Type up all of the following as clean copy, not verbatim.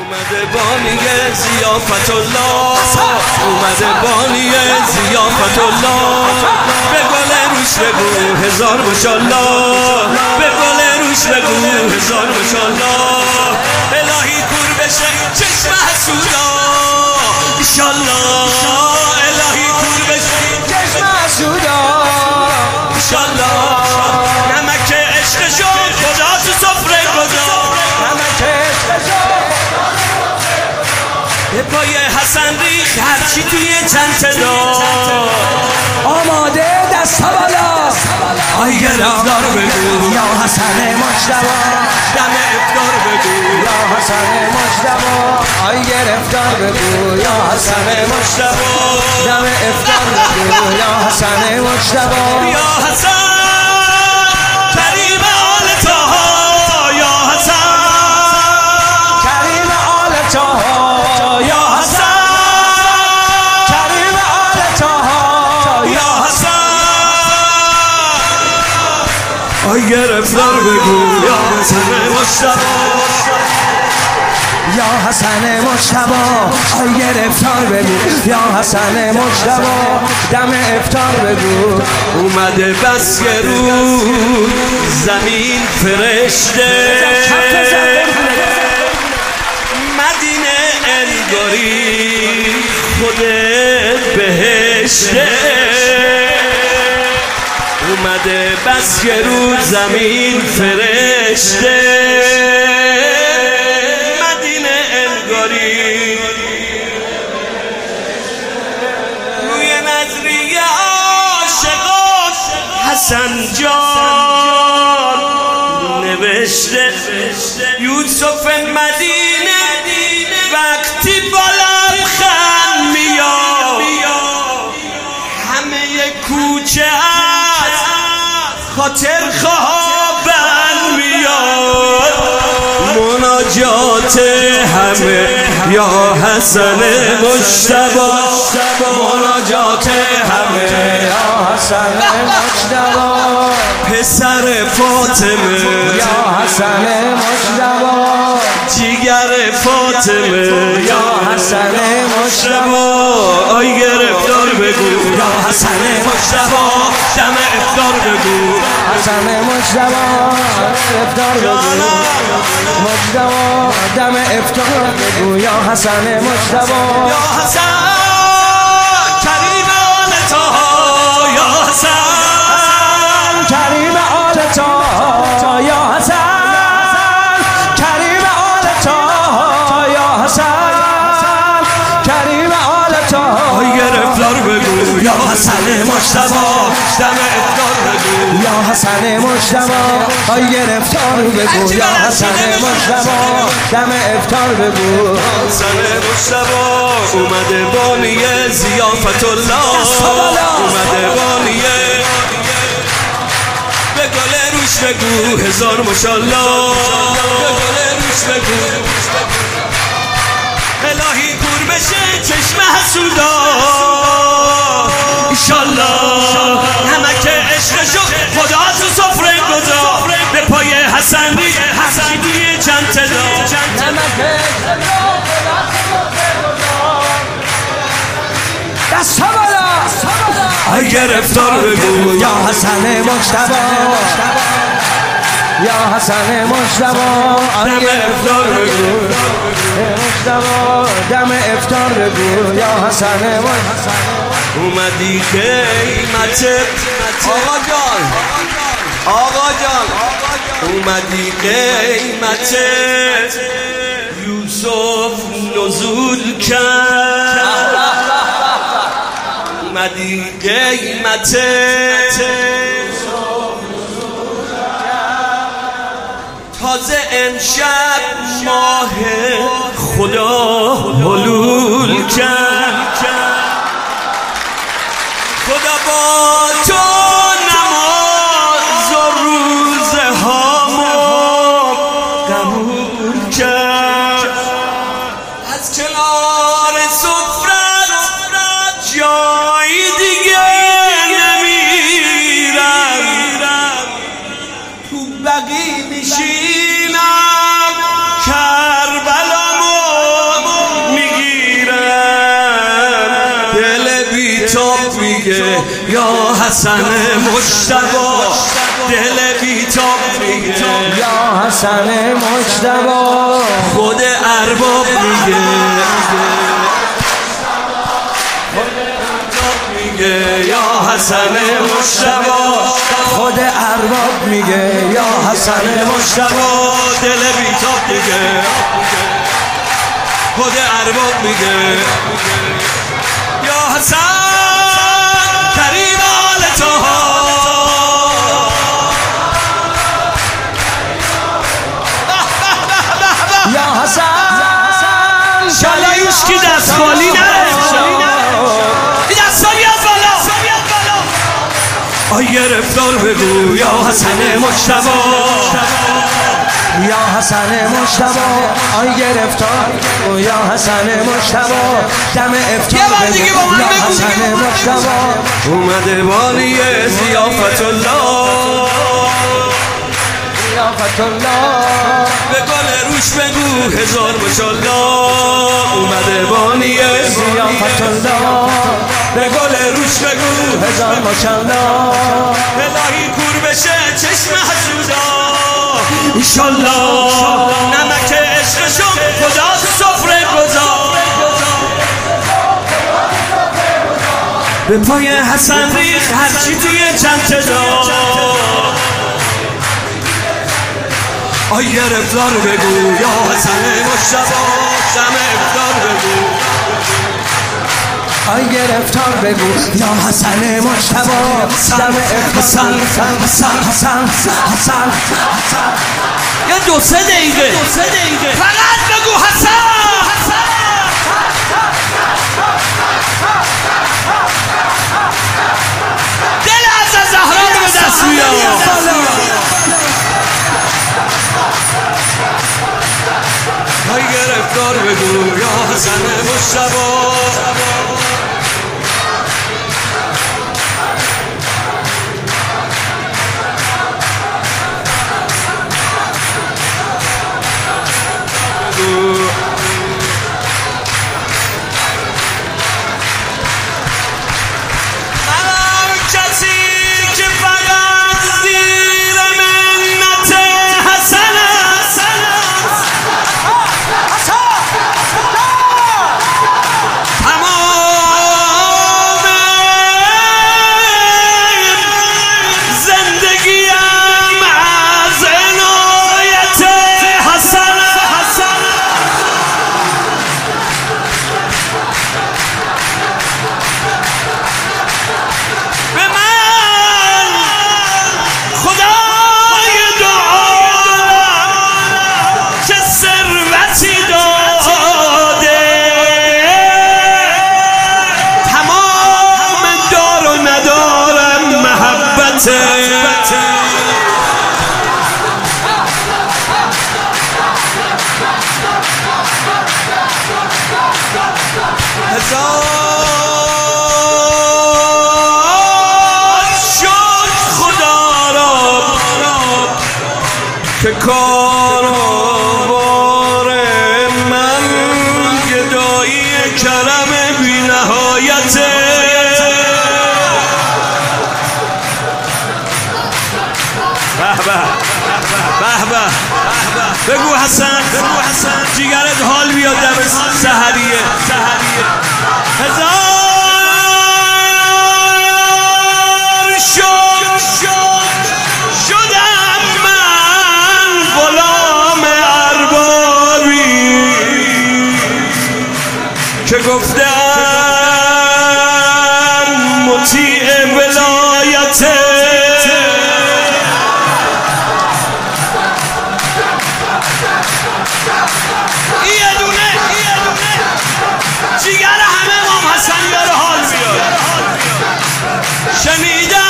اومده بانی ضیافت الله، اومده بانی ضیافت الله، به گل روش بگو هزار ماشاءالله، به گل روش بگو هزار ماشاءالله. الهی کور بشه چشم حسودا انشالله، الهی کور بشه چشم حسودا انشالله. نمک عشقشو خدا تو سفره گذار، نمک عشقشو به پای حسن ریخ هرچی توی چند دار. آماده دست بالا آی گرفتار بگو یا حسن مجتبی، دم افطار بگو یا حسن مجتبی، آی گرفتار بگو یا حسن مجتبی، دم افطار بگو یا حسن مجتبی. یا حسن کریم آل طه، یا حسن کریم آل طه، یا حسن کریم آل طه، یا حسن. آی گرفتار بگو یا حسن مجتبی، یا حسن مجتبی، آی گرفتار بگو یا حسن مجتبی، دم افطار بگو. اومده بس که رو زمین فرشته، مدینه انگاری خود بهشته. اومده بس که رو زمین فرشته، مدینه انگاری روی نظریه عاشقان حسن جان نوشته. یوسف مدینه وقتی بالا خن میاد، همه کوچه از خاطر خوابن میاد. مناجات همه یا حسن مجتبی، مناجات همه یا حسن مجتبی، پسر فاطمه یا حسن مجتبی، جیگر فاطمه یا حسن مجتبی. آی گرفتار بگو یا حسن مجتبی، دم افطار بگو حسن مجتبی، افطار بگو مجتبی، دم افطار بگو یا حسن مجتبی. یا حسن کریم آل طه، یا حسن کریم آل طه، یا حسن کریم آل طه، یا حسن کریم آل طه. آی گرفتار بگو یا حسن مجتبی، دم افطار بگو یا حسن مجتبی، آی گرفتار بگو یا حسن مجتبی، دم افطار بگو. حسن مجتبی اومده بانی ضیافت الله، اومده بانی به گل روش بگو هزار ماشاءالله، به گل روش بگو الهی کور بشه چشم حسودا انشالله. نمک عشقشو خدا تو سفره گذار، به پای حسن ریخ هرچی توی چند دار. دست بالا آی گرفتار بگو یا حسن مجتبی، یا حسن مجتبی، آی افطار بگو مجتبی، دم افطار بگو یا حسن مجتبی. اومدی قیمت آقا جان، آقا جان اومدی قیمت یوسف نزول کرد، اومدی قیمت تازه امشب ماه خدا حلول کرد. خدا با تو نماز و روزه ها قبول کرد، از کنار سفرت جای دیگه نمیرم، تو بقی میشینم کربلامو یا حسن مجتبی دل بیتاب میگه یا حسن مجتبی خود ارباب میگه یا حسن مجتبی خود ارباب میگه یا حسن مجتبی دل بیتاب میگه خود ارباب میگه یا حسن کریم آل طه یا حسن شالایش کی دست خالی نره این دست ها بیاد بالا آی گرفتار بگو یا حسن مجتبی یا حسن مجتبی آی گرفتار یا حسن مجتبی دم افتار بگو یا حسن مجتبی اومده بالی ضیافت الله ضیافت الله به گل روش بگو هزار ماشاءالله اومده بانی ضیافت الله به گل روش بگو هزار ماشاءالله الهی کور بشه چشم حسودا ایشالله نمک عشقشو خدا تو سفره گذار به پای حسن ریخ هرچی توی چند دار آی گرفتار بگو یا حسن مجتبی دم افطار بگو آی گرفتار بگو یا حسن مجتبی دم افتار حسن یه 2-3 دقیقه فقط بگو حسن دل از زهرا رو به دست میاد آی گرفتار بگو یا حسن مجتبی که کار بار من گدایی کرم بی نهایته بگو حسن جیگرت حال بیاد دم سحریه هزار شدم من غلام اربابی که گفتم مطیع ولایته جیگر همه امام حسنی رو حال بیاد شنیدم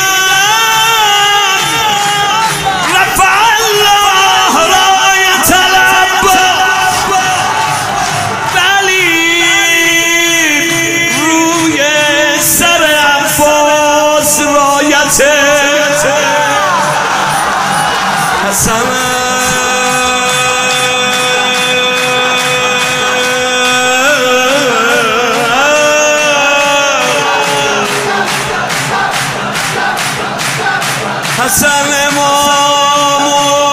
رفع الله رایت العباس ولی حسن امام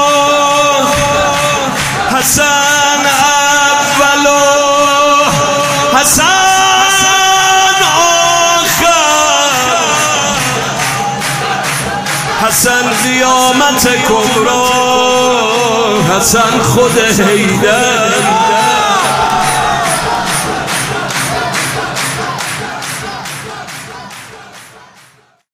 حسن اولو حسن آخر حسن قیامت کبرا حسن خود حیدر